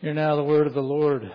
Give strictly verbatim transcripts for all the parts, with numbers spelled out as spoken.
Hear now the word of the Lord.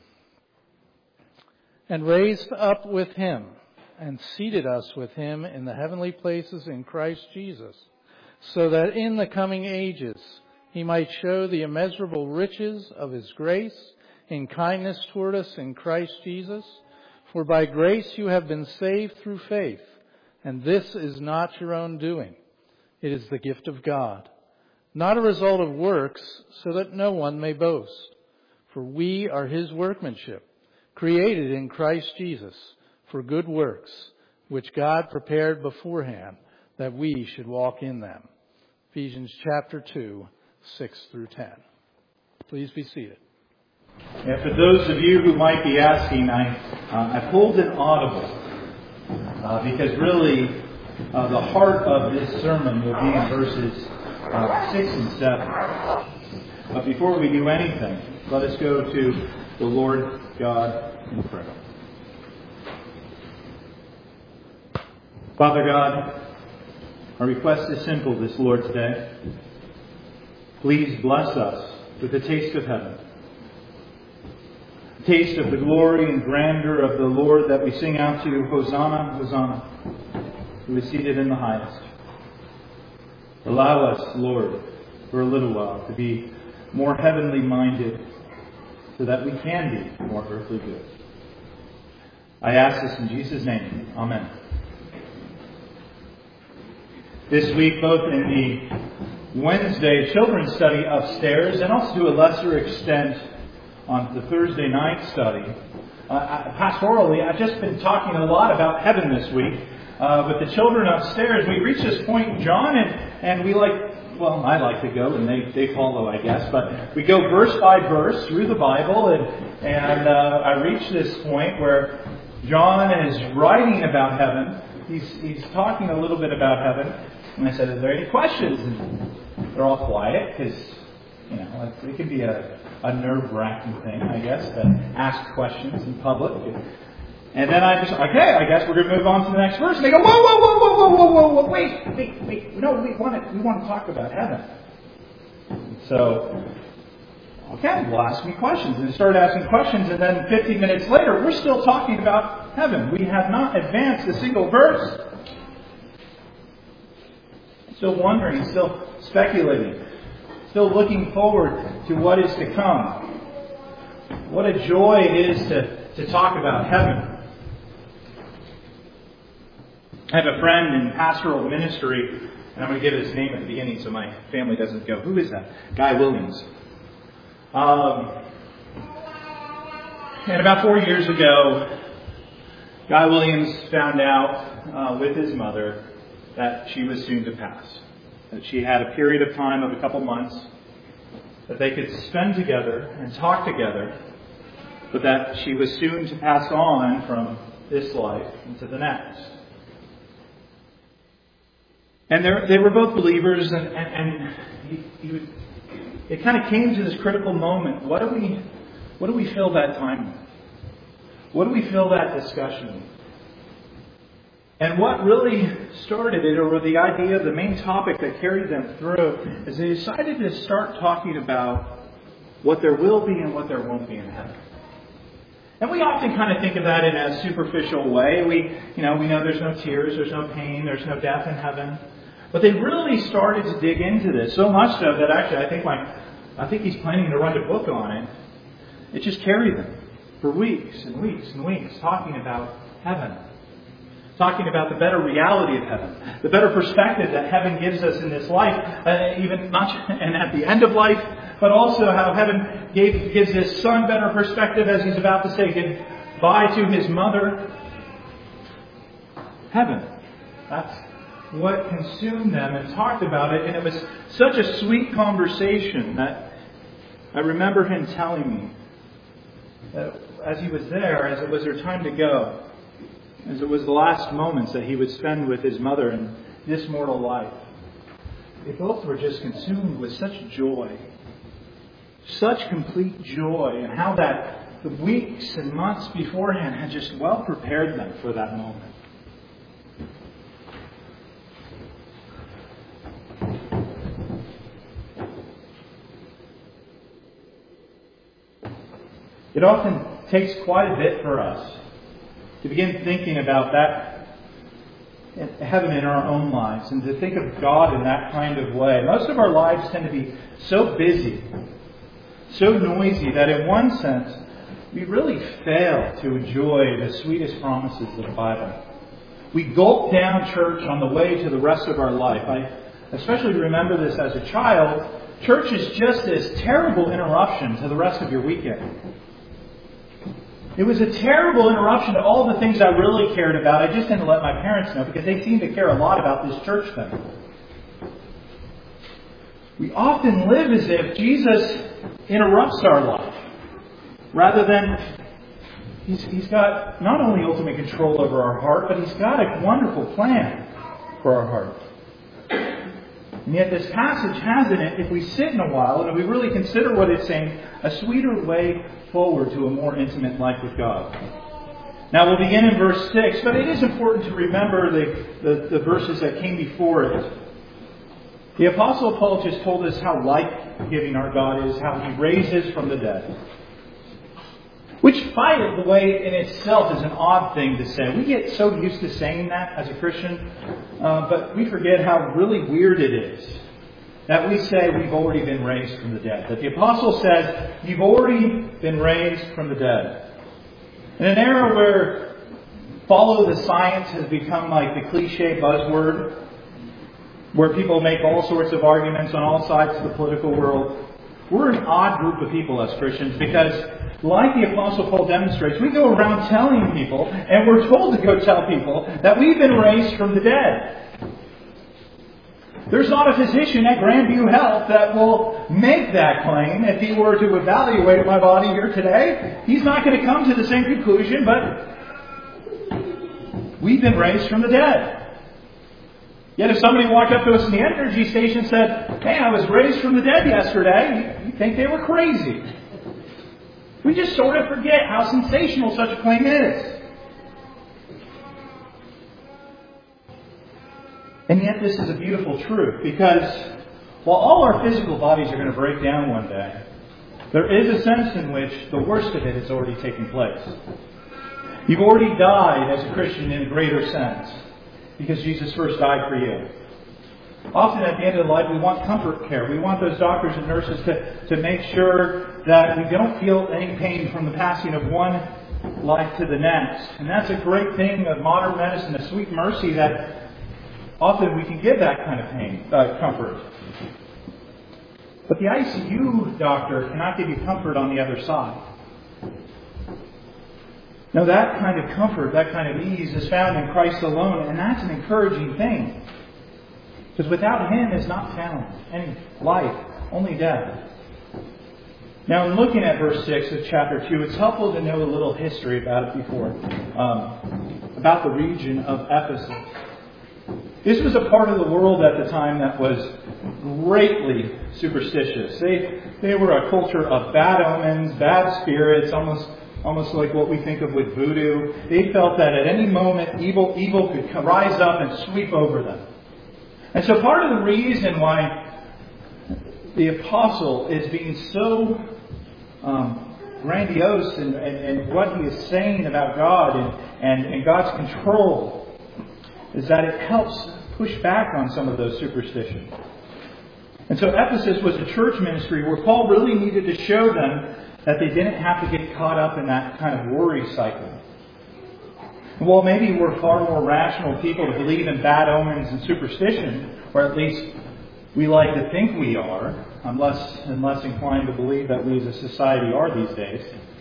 And raised up with him, and seated us with him in the heavenly places in Christ Jesus, so that in the coming ages he might show the immeasurable riches of his grace in kindness toward us in Christ Jesus. For by grace you have been saved through faith, and this is not your own doing. It is the gift of God, not a result of works, so that no one may boast. For we are his workmanship, created in Christ Jesus for good works, which God prepared beforehand that we should walk in them. Ephesians chapter two, six through ten. Please be seated. Yeah, for those of you who might be asking, I, uh, I pulled an audible uh, because really uh, the heart of this sermon will be in verses uh, six and seven. But before we do anything, let us go to the Lord God in prayer. Father God, our request is simple this Lord's Day. Please bless us with a taste of heaven. A taste of the glory and grandeur of the Lord that we sing out to, Hosanna, Hosanna, who is seated in the highest. Allow us, Lord, for a little while to be more heavenly minded so that we can be more earthly good. I ask this in Jesus' name. Amen. This week, both in the Wednesday children's study upstairs and also to a lesser extent on the Thursday night study, uh, pastorally, I've just been talking a lot about heaven this week uh, with the children upstairs. We reached this point in John, and, and we like Well, I like to go, and they, they follow, I guess. But we go verse by verse through the Bible, and, and uh, I reach this point where John is writing about heaven. He's, he's talking a little bit about heaven. And I said, "Is there any questions?" And they're all quiet, because, you know, it, it can be a, a nerve-wracking thing, I guess, to ask questions in public. And then I just, okay, I guess we're going to move on to the next verse. And they go, whoa, whoa, whoa, whoa, whoa, whoa, whoa, whoa, wait, wait, wait. No, we want to, we want to talk about heaven. So, okay, well, ask me questions. And they started asking questions, and then fifteen minutes later, we're still talking about heaven. We have not advanced a single verse. Still wondering, still speculating, still looking forward to what is to come. What a joy it is to, to talk about heaven. I have a friend in pastoral ministry, and I'm going to give his name at the beginning so my family doesn't go, "Who is that?" Guy Williams. Um, and about four years ago, Guy Williams found out uh, with his mother that she was soon to pass. That she had a period of time of a couple months that they could spend together and talk together, but that she was soon to pass on from this life into the next. And they were both believers, and, and, and he, he would, it kind of came to this critical moment. What do we, what do we fill that time with? What do we fill that discussion with? And what really started it, or the idea, the main topic that carried them through, is they decided to start talking about what there will be and what there won't be in heaven. And we often kind of think of that in a superficial way. We, you know, we know there's no tears, there's no pain, there's no death in heaven. But they really started to dig into this, so much so that actually I think my, I think he's planning to write a book on it. It just carried them for weeks and weeks and weeks talking about heaven. Talking about the better reality of heaven, the better perspective that heaven gives us in this life, uh, even not and at the end of life, but also how heaven gave, gives his son better perspective as he's about to say goodbye to his mother. Heaven. That's what consumed them, and talked about it. And it was such a sweet conversation that I remember him telling me that as he was there, as it was their time to go, as it was the last moments that he would spend with his mother in this mortal life, they both were just consumed with such joy. Such complete joy, and how that the weeks and months beforehand had just well prepared them for that moment. It often takes quite a bit for us to begin thinking about that heaven in our own lives and to think of God in that kind of way. Most of our lives tend to be so busy, so noisy, that in one sense, we really fail to enjoy the sweetest promises of the Bible. We gulp down church on the way to the rest of our life. I especially remember this as a child. Church is just this terrible interruption to the rest of your weekend. It was a terrible interruption to all the things I really cared about. I just didn't let my parents know because they seemed to care a lot about this church thing. We often live as if Jesus interrupts our life rather than he's, he's got not only ultimate control over our heart, but He's got a wonderful plan for our heart. And yet this passage has in it, if we sit in a while and we really consider what it's saying, a sweeter way forward to a more intimate life with God. Now we'll begin in verse six, but it is important to remember the, the, the verses that came before it. The Apostle Paul just told us how life-giving our God is, how He raises from the dead. Which, by the way, in itself is an odd thing to say. We get so used to saying that as a Christian, uh, but we forget how really weird it is that we say we've already been raised from the dead. That the Apostle says, you've already been raised from the dead. In an era where follow the science has become like the cliche buzzword, where people make all sorts of arguments on all sides of the political world, we're an odd group of people as Christians because, like the Apostle Paul demonstrates, we go around telling people, and we're told to go tell people, that we've been raised from the dead. There's not a physician at Grandview Health that will make that claim if he were to evaluate my body here today. He's not going to come to the same conclusion, but we've been raised from the dead. Yet if somebody walked up to us in the energy station and said, hey, I was raised from the dead yesterday, you'd think they were crazy. We just sort of forget how sensational such a claim is. And yet this is a beautiful truth, because while all our physical bodies are going to break down one day, there is a sense in which the worst of it has already taken place. You've already died as a Christian in a greater sense, because Jesus first died for you. Often at the end of life we want comfort care. We want those doctors and nurses to, to make sure that we don't feel any pain from the passing of one life to the next. And that's a great thing of modern medicine, a sweet mercy that often we can give that kind of pain, uh, comfort. But the I C U doctor cannot give you comfort on the other side. No, that kind of comfort, that kind of ease is found in Christ alone, and that's an encouraging thing. Because without Him is not found any life, only death. Now, in looking at verse six of chapter two, it's helpful to know a little history about it before, um, about the region of Ephesus. This was a part of the world at the time that was greatly superstitious. They they were a culture of bad omens, bad spirits, almost almost like what we think of with voodoo. They felt that at any moment evil evil could rise up and sweep over them. And so part of the reason why the apostle is being so um, grandiose in, in, in what he is saying about God and, and, and God's control is that it helps push back on some of those superstitions. And so Ephesus was a church ministry where Paul really needed to show them that they didn't have to get caught up in that kind of worry cycle. Well, maybe we're far more rational people to believe in bad omens and superstition, or at least we like to think we are. I'm less and less inclined to believe that we as a society are these days.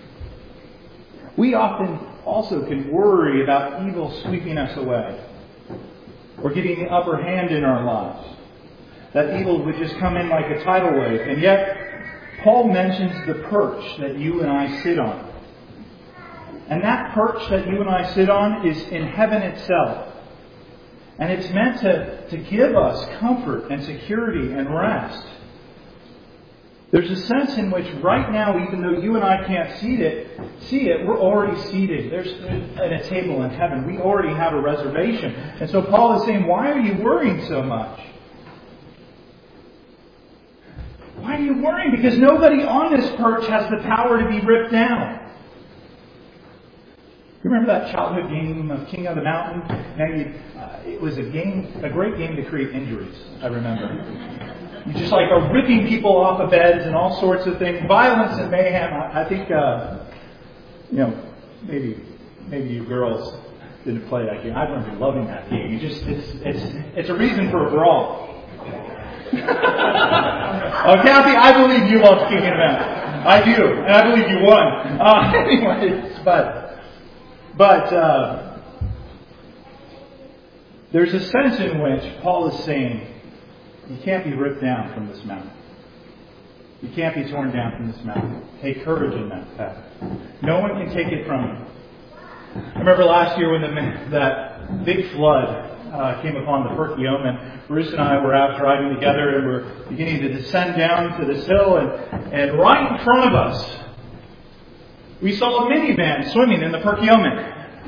We often also can worry about evil sweeping us away, or getting the upper hand in our lives. That evil would just come in like a tidal wave. And yet, Paul mentions the perch that you and I sit on. And that perch that you and I sit on is in heaven itself. And it's meant to, to give us comfort and security and rest. There's a sense in which right now, even though you and I can't see it, see it, we're already seated. There's at a table in heaven. We already have a reservation. And so Paul is saying, why are you worrying so much? Why are you worrying? Because nobody on this perch has the power to be ripped down. You remember that childhood game of King of the Mountain? And you, uh, it was a game, a great game to create injuries, I remember. You just like are ripping people off of beds and all sorts of things. Violence and mayhem. I, I think, uh, you know, maybe maybe you girls didn't play that game. I remember loving that game. You just it's it's it's a reason for a brawl. Oh, Kathy, I believe you loved King of the Mountain. I do, and I believe you won. Uh, anyways, but but uh, there's a sense in which Paul is saying you can't be ripped down from this mountain. You can't be torn down from this mountain. Take courage in that fact. No one can take it from you. I remember last year when the, that big flood uh, came upon the Perkiomen. Bruce and I were out driving together and we're beginning to descend down to this hill, and, and right in front of us, we saw a minivan swimming in the Perkiomen.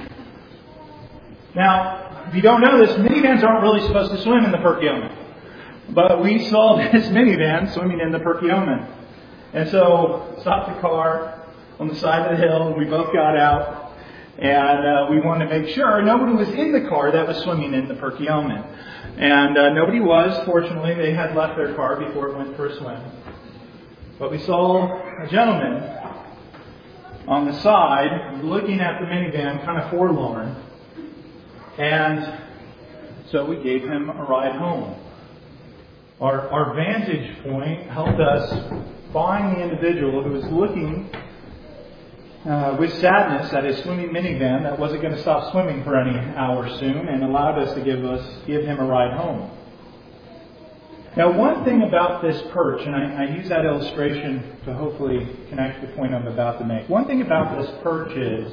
Now, if you don't know this, minivans aren't really supposed to swim in the Perkiomen. But we saw this minivan swimming in the Perkiomen. And so, stopped the car on the side of the hill, and we both got out. And uh, we wanted to make sure nobody was in the car that was swimming in the Perkiomen. And uh, nobody was. Fortunately, they had left their car before it went for a swim. But we saw a gentleman on the side looking at the minivan, kind of forlorn. And so we gave him a ride home. Our, our vantage point helped us find the individual who was looking uh, with sadness at his swimming minivan that wasn't going to stop swimming for any hour soon, and allowed us to give us give him a ride home. Now, one thing about this perch, and I, I use that illustration to hopefully connect the point I'm about to make. One thing about this perch is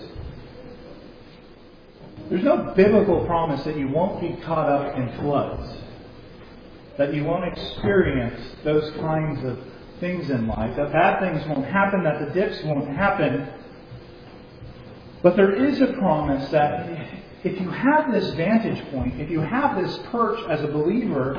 there's no biblical promise that you won't be caught up in floods, that you won't experience those kinds of things in life, that bad things won't happen, that the dips won't happen. But there is a promise that if you have this vantage point, if you have this perch as a believer,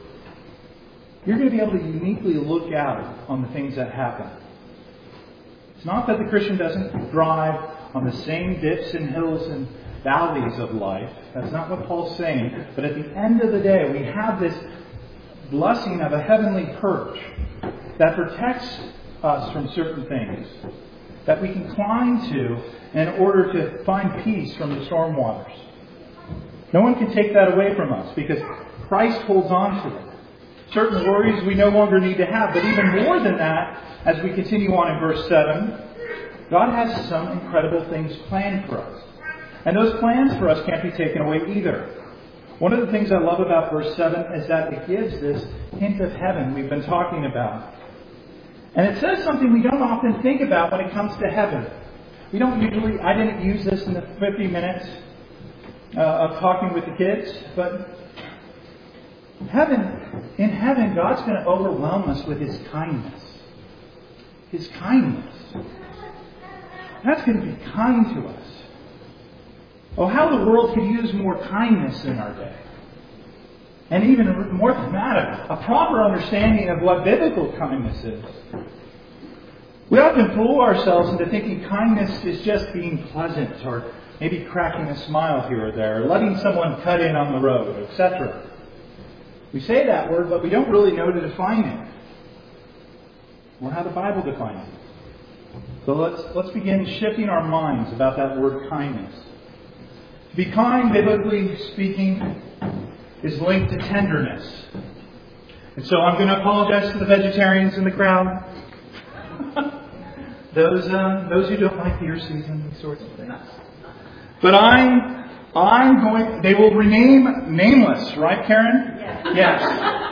you're going to be able to uniquely look out on the things that happen. It's not that the Christian doesn't drive on the same dips and hills and valleys of life. That's not what Paul's saying. But at the end of the day, we have this blessing of a heavenly perch that protects us from certain things, that we can climb to in order to find peace from the storm waters. No one can take that away from us because Christ holds on to it. Certain worries we no longer need to have. But even more than that, as we continue on in verse seven, God has some incredible things planned for us. And those plans for us can't be taken away either. One of the things I love about verse seven is that it gives this hint of heaven we've been talking about. And it says something we don't often think about when it comes to heaven. We don't usually, I didn't use this in the fifty minutes uh, of talking with the kids, but heaven, in heaven, God's going to overwhelm us with His kindness. His kindness. That's going to be kind to us. Oh, how the world could use more kindness in our day. And even more than that, a proper understanding of what biblical kindness is. We often fool ourselves into thinking kindness is just being pleasant, or maybe cracking a smile here or there, or letting someone cut in on the road, et cetera. We say that word, but we don't really know to define it, or how the Bible defines it. So let's let's begin shifting our minds about that word kindness. To be kind, biblically speaking, is linked to tenderness. And so I'm going to apologize to the vegetarians in the crowd. those uh, those who don't like deer season, these sorts of things. But I'm I'm going. They will remain nameless, right, Karen? Yes.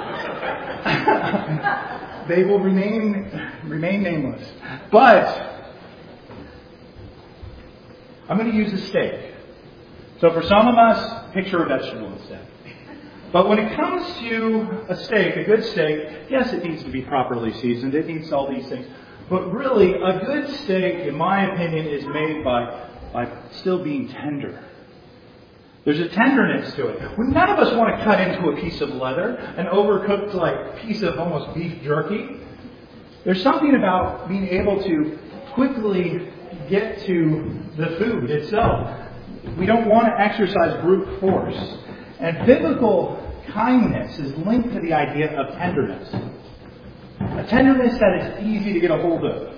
yes. They will remain remain nameless. But I'm going to use a steak. So for some of us, picture a vegetable instead. But when it comes to a steak, a good steak, yes, it needs to be properly seasoned. It needs all these things. But really, a good steak, in my opinion, is made by, by still being tender. There's a tenderness to it. None of us want to cut into a piece of leather, an overcooked like piece of almost beef jerky. There's something about being able to quickly get to the food itself. We don't want to exercise brute force. And biblical kindness is linked to the idea of tenderness. A tenderness that is easy to get a hold of.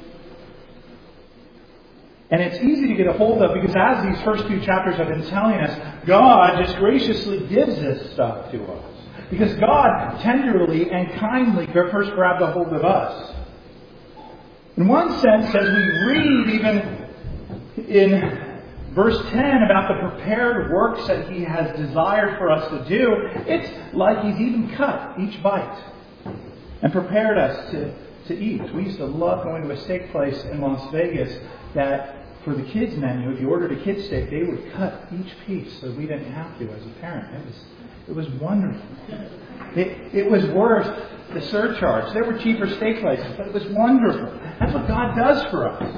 And it's easy to get a hold of because as these first two chapters have been telling us, God just graciously gives this stuff to us. Because God tenderly and kindly first grabbed a hold of us. In one sense, as we read even in verse ten about the prepared works that He has desired for us to do, it's like He's even cut each bite and prepared us to, to eat. We used to love going to a steak place in Las Vegas that for the kids menu, if you ordered a kid's steak, they would cut each piece so we didn't have to as a parent. It was, it was wonderful. It, it was worth the surcharge. There were cheaper steak places, but it was wonderful. That's what God does for us.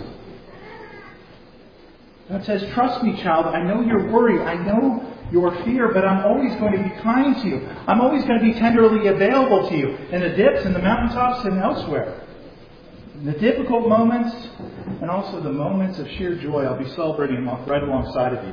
God says, trust me, child. I know your worry. I know your fear, but I'm always going to be kind to you. I'm always going to be tenderly available to you in the dips and the mountaintops and elsewhere. In the difficult moments and also the moments of sheer joy, I'll be celebrating right alongside of you.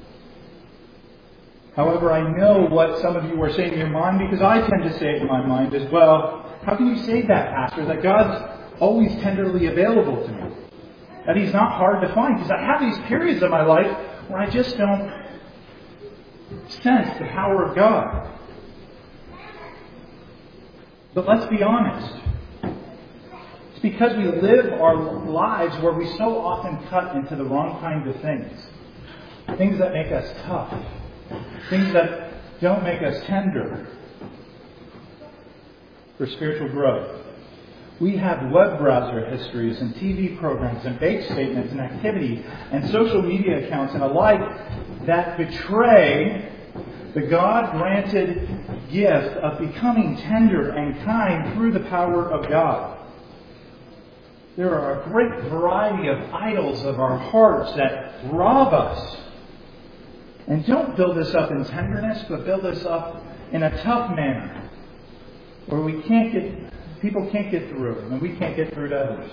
However, I know what some of you are saying in your mind because I tend to say it in my mind as well. How can you say that, Pastor? That God's always tenderly available to me. That He's not hard to find. Because I have these periods of my life where I just don't sense the power of God. But let's be honest. It's because we live our lives where we so often cut into the wrong kinds of things. Things that make us tough. Things that don't make us tender for spiritual growth. We have web browser histories and T V programs and bank statements and activities and social media accounts and alike that betray the God-granted gift of becoming tender and kind through the power of God. There are a great variety of idols of our hearts that rob us. And don't build us up in tenderness, but build us up in a tough manner where we can't get, people can't get through, and we can't get through to others.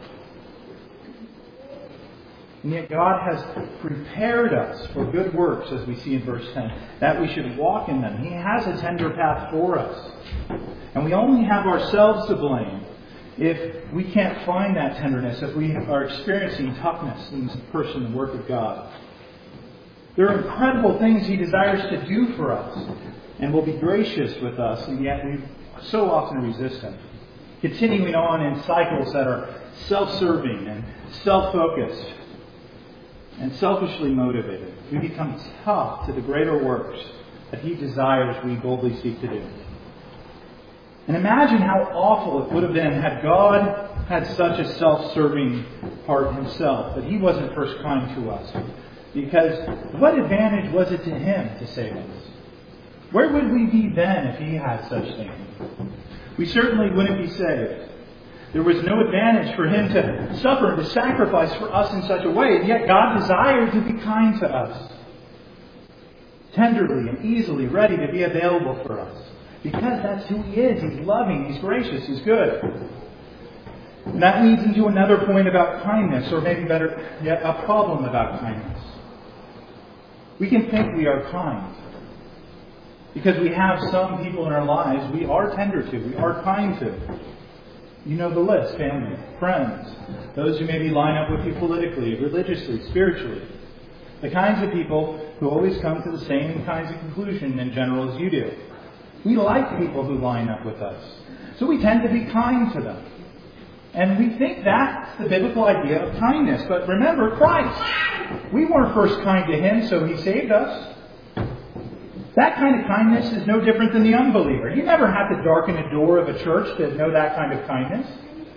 And yet God has prepared us for good works, as we see in verse ten, that we should walk in them. He has a tender path for us. And we only have ourselves to blame if we can't find that tenderness, if we are experiencing toughness in the person and work of God. There are incredible things He desires to do for us and will be gracious with us, and yet we so often resist Him. Continuing on in cycles that are self-serving and self-focused and selfishly motivated, we become tough to the greater works that He desires we boldly seek to do. And imagine how awful it would have been had God had such a self-serving heart Himself, that He wasn't first kind to us. Because what advantage was it to Him to save us? Where would we be then if He had such things? We certainly wouldn't be saved. There was no advantage for Him to suffer and to sacrifice for us in such a way, and yet God desired to be kind to us. Tenderly and easily ready to be available for us. Because that's who He is. He's loving, He's gracious, He's good. And that leads into another point about kindness, or maybe better yet, a problem about kindness. We can think we are kind because we have some people in our lives we are tender to, we are kind to. You know the list: family, friends, those who maybe line up with you politically, religiously, spiritually. The kinds of people who always come to the same kinds of conclusion in general as you do. We like people who line up with us, so we tend to be kind to them. And we think that's the biblical idea of kindness. But remember, Christ. We weren't first kind to Him, so He saved us. That kind of kindness is no different than the unbeliever. You never have to darken a door of a church to know that kind of kindness.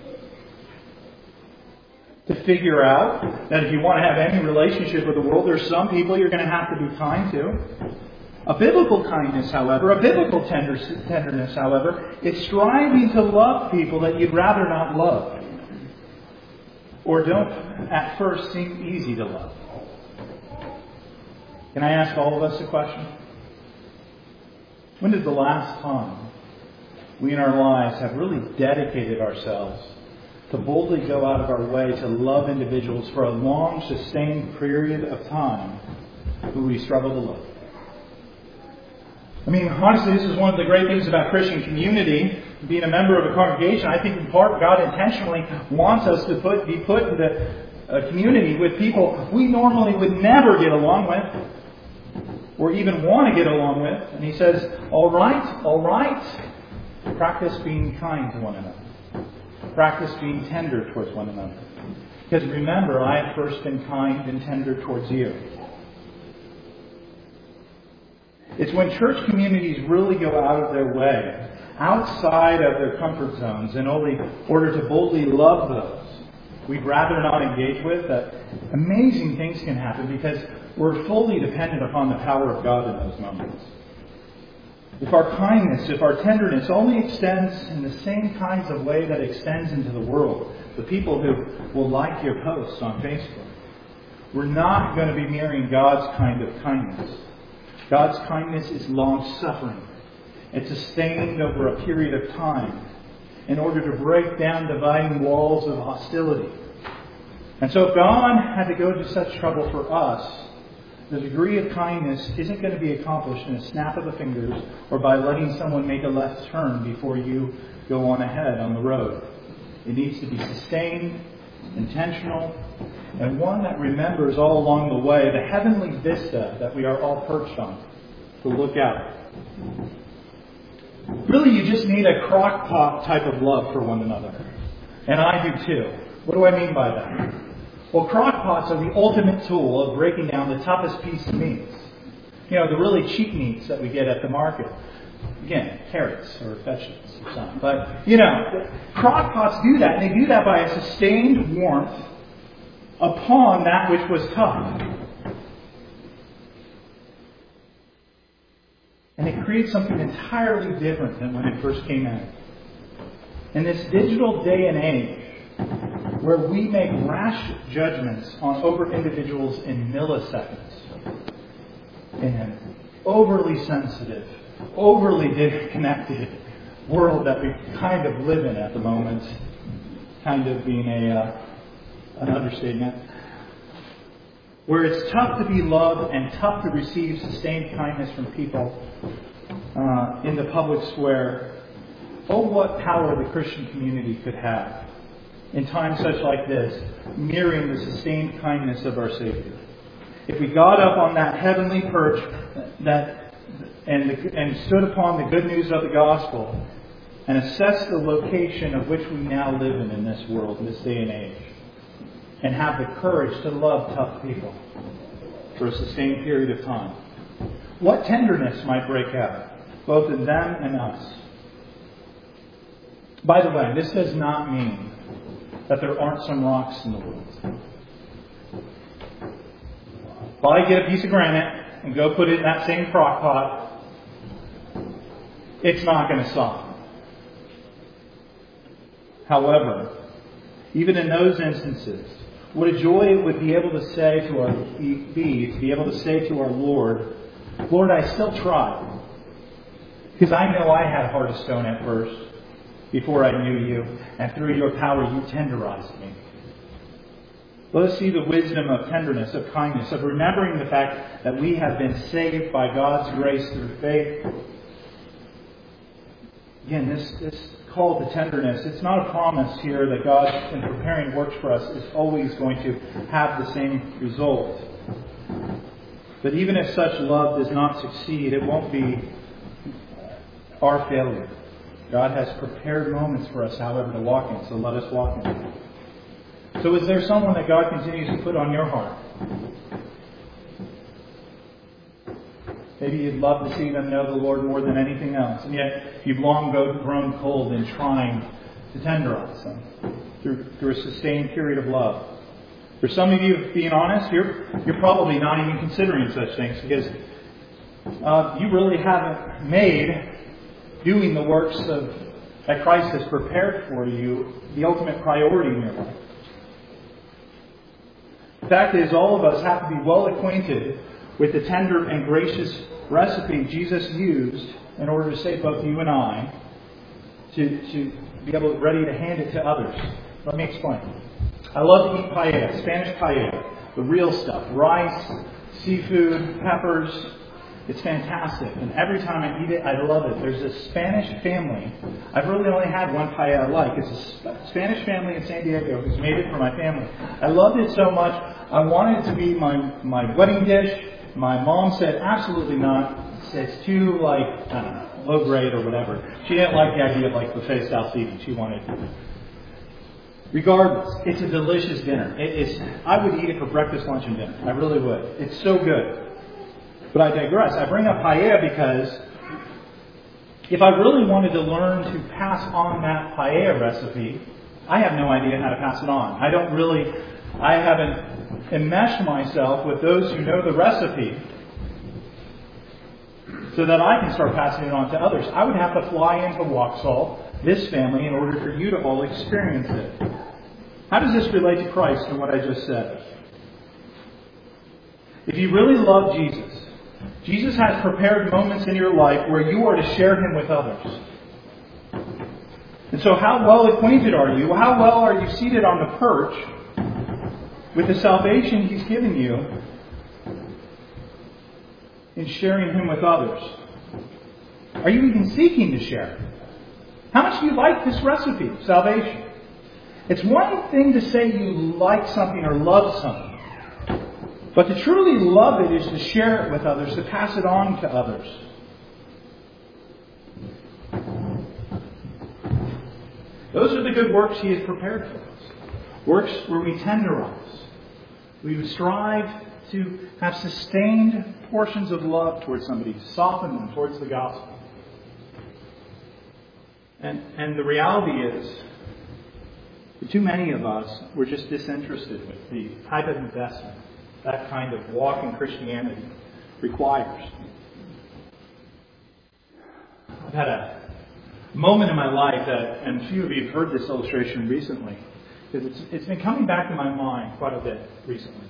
To figure out that if you want to have any relationship with the world, there's some people you're going to have to be kind to. A biblical kindness, however, a biblical tender, tenderness, however, is striving to love people that you'd rather not love, or don't at first seem easy to love. Can I ask all of us a question? When is the last time we in our lives have really dedicated ourselves to boldly go out of our way to love individuals for a long, sustained period of time who we struggle to love. I mean, honestly, this is one of the great things about Christian community, being a member of a congregation. I think in part God intentionally wants us to put, be put into a community with people we normally would never get along with or even want to get along with. And He says, all right, all right, practice being kind to one another. Practice being tender towards one another. Because remember, I have first been kind and tender towards you. It's when church communities really go out of their way, outside of their comfort zones, in order to boldly love those we'd rather not engage with, that amazing things can happen because we're fully dependent upon the power of God in those moments. If our kindness, if our tenderness only extends in the same kinds of way that extends into the world, the people who will like your posts on Facebook, we're not going to be mirroring God's kind of kindness. God's kindness is long-suffering. It's sustained over a period of time in order to break down dividing walls of hostility. And so if God had to go to such trouble for us, the degree of kindness isn't going to be accomplished in a snap of the fingers or by letting someone make a left turn before you go on ahead on the road. It needs to be sustained, intentional, and one that remembers all along the way the heavenly vista that we are all perched on to look out. Really, you just need a crock pot type of love for one another. And I do too. What do I mean by that? Well, crock pots are the ultimate tool of breaking down the toughest piece of meats. You know, the really cheap meats that we get at the market. Again, carrots or vegetables or something. But, you know, crock pots do that. And they do that by a sustained warmth upon that which was tough. And it creates something entirely different than when it first came out. In this digital day and age, where we make rash judgments on over individuals in milliseconds, in an overly sensitive, overly disconnected world that we kind of live in at the moment, kind of being a uh, an understatement, where it's tough to be loved and tough to receive sustained kindness from people uh, in the public square. Oh, what power the Christian community could have in times such like this, mirroring the sustained kindness of our Savior. If we got up on that heavenly perch that and, the, and stood upon the good news of the gospel and assessed the location of which we now live in in this world, in this day and age, and have the courage to love tough people for a sustained period of time, what tenderness might break out, both in them and us? By the way, this does not mean that there aren't some rocks in the world. If I get a piece of granite and go put it in that same crock pot, it's not going to soften. However, even in those instances, what a joy it would be able to say to our be to be able to say to our Lord, Lord, I still tried. Because I know I had heart of stone at first, before I knew you, and through your power you tenderized me. Let us see the wisdom of tenderness, of kindness, of remembering the fact that we have been saved by God's grace through faith. Again, this, this call to tenderness, it's not a promise here that God, in preparing works for us, is always going to have the same result. But even if such love does not succeed, it won't be our failure. God has prepared moments for us, however, to walk in, so let us walk in them. So is there someone that God continues to put on your heart? Maybe you'd love to see them know the Lord more than anything else, and yet you've long grown cold in trying to tenderize them through, through a sustained period of love. For some of you, being honest, you're, you're probably not even considering such things because uh, you really haven't made doing the works of that Christ has prepared for you the ultimate priority in your life. The fact is, all of us have to be well acquainted with the tender and gracious recipe Jesus used in order to save both you and I, to, to be able ready to hand it to others Let me explain. I love to eat paella, Spanish paella, the real stuff. Rice, seafood, peppers. It's fantastic. And every time I eat it, I love it. There's this Spanish family. I've really only had one paella I like. It's a Spanish family in San Diego who's made it for my family. I loved it so much, I wanted it to be my, my wedding dish. My mom said, absolutely not. It's too, like, I don't know, low grade or whatever. She didn't like the idea of, like, buffet style seating. She wanted... Regardless, it's a delicious dinner. It is. I would eat it for breakfast, lunch, and dinner. I really would. It's so good. But I digress. I bring up paella because if I really wanted to learn to pass on that paella recipe, I have no idea how to pass it on. I don't really, I haven't enmeshed myself with those who know the recipe so that I can start passing it on to others. I would have to fly into Waxhaw, this family, in order for you to all experience it. How does this relate to Christ and what I just said? If you really love Jesus, Jesus has prepared moments in your life where you are to share Him with others. And so how well acquainted are you? How well are you seated on the perch with the salvation He's given you in sharing Him with others? Are you even seeking to share? How much do you like this recipe of salvation? It's one thing to say you like something or love something. But to truly love it is to share it with others, to pass it on to others. Those are the good works He has prepared for us. Works where we tenderize. We strive to have sustained portions of love towards somebody, soften them towards the gospel. And, and the reality is, for too many of us, we're just disinterested with the type of investment that kind of walk in Christianity requires. I've had a moment in my life that, and a few of you have heard this illustration recently, because it's, it's been coming back to my mind quite a bit recently.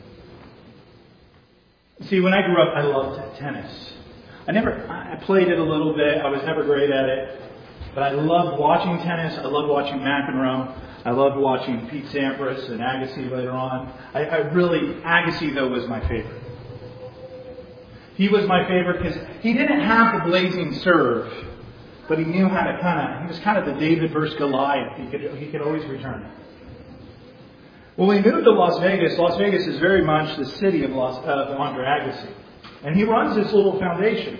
See, when I grew up, I loved tennis. I never, I played it a little bit. I was never great at it. But I loved watching tennis. I loved watching McEnroe. I loved watching Pete Sampras and Agassi later on. I, I really, Agassi, though, was my favorite. He was my favorite because he didn't have the blazing serve, but he knew how to kind of, he was kind of the David versus Goliath. He could, he could always return it. When we moved to Las Vegas, Las Vegas is very much the city of, Las, uh, of Andre Agassi. And he runs this little foundation.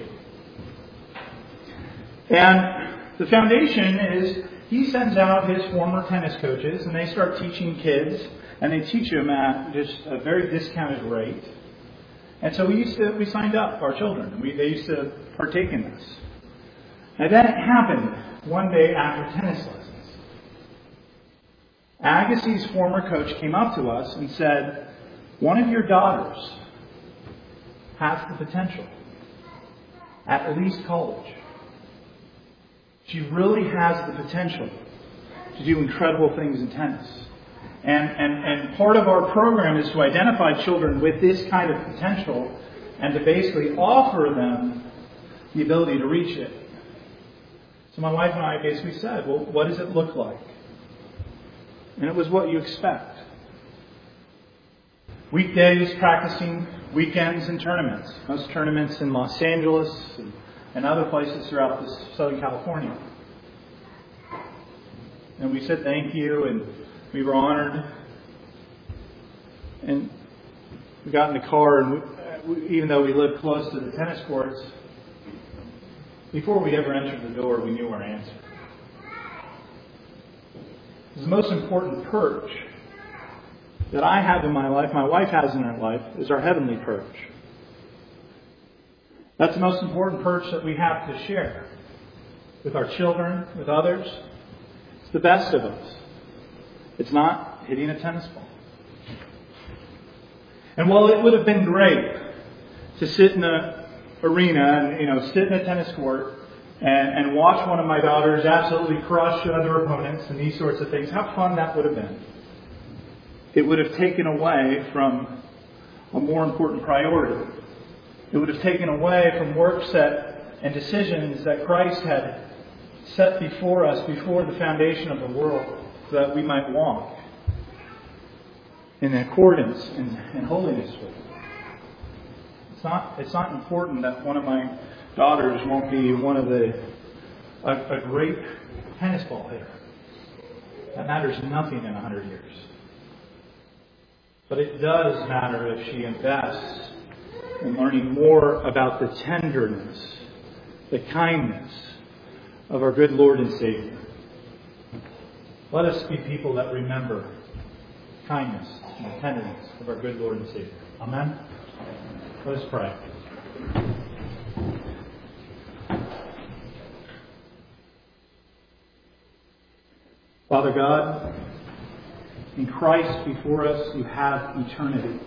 And the foundation is, he sends out his former tennis coaches, and they start teaching kids, and they teach them at just a very discounted rate. And so we used to, we signed up our children. We, they used to partake in this. And then it happened one day after tennis lessons. Agassi's former coach came up to us and said, one of your daughters has the potential, at least college. She really has the potential to do incredible things in tennis. And, and, and part of our program is to identify children with this kind of potential and to basically offer them the ability to reach it. So my wife and I basically said, well, what does it look like? And it was what you expect. Weekdays practicing, weekends and tournaments. Most tournaments in Los Angeles and, and other places throughout this Southern California. And we said thank you, and we were honored. And we got in the car, and we, we, even though we lived close to the tennis courts, before we ever entered the door, we knew our answer. The most important perch that I have in my life, my wife has in her life, is our heavenly perch. That's the most important perch that we have to share with our children, with others. It's the best of us. It's not hitting a tennis ball. And while it would have been great to sit in an arena and, you know, sit in a tennis court and, and watch one of my daughters absolutely crush other opponents and these sorts of things, how fun that would have been. It would have taken away from a more important priority. It would have taken away from work set and decisions that Christ had set before us before the foundation of the world so that we might walk in accordance and, and holiness with you. It's not, it's not important that one of my daughters won't be one of the a, a great tennis ball hitter. That matters nothing in a hundred years. But it does matter if she invests in learning more about the tenderness, the kindness of our good Lord and Savior. Let us be people that remember kindness and the tenderness of our good Lord and Savior. Amen? Let us pray. Father God, in Christ before us, you have eternity.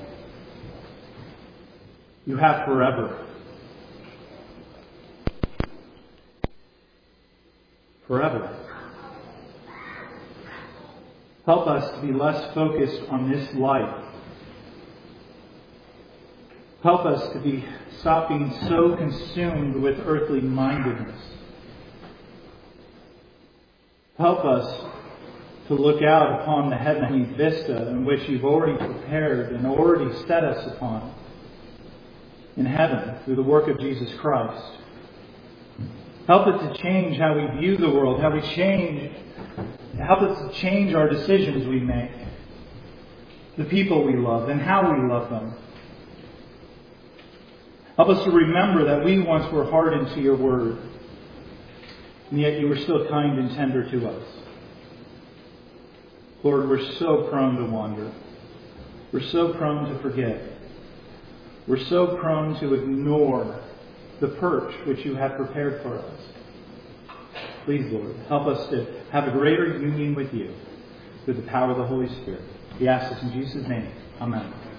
You have forever. Forever. Help us to be less focused on this life. Help us to be stop being so consumed with earthly mindedness. Help us to look out upon the heavenly vista in which you've already prepared and already set us upon in heaven through the work of Jesus Christ. Help us to change how we view the world, how we change, help us to change our decisions we make, the people we love, and how we love them. Help us to remember that we once were hardened to your word, and yet you were still kind and tender to us. Lord, we're so prone to wander. We're so prone to forget. We're so prone to ignore the perch which you have prepared for us. Please, Lord, help us to have a greater union with you through the power of the Holy Spirit. We ask this in Jesus' name. Amen.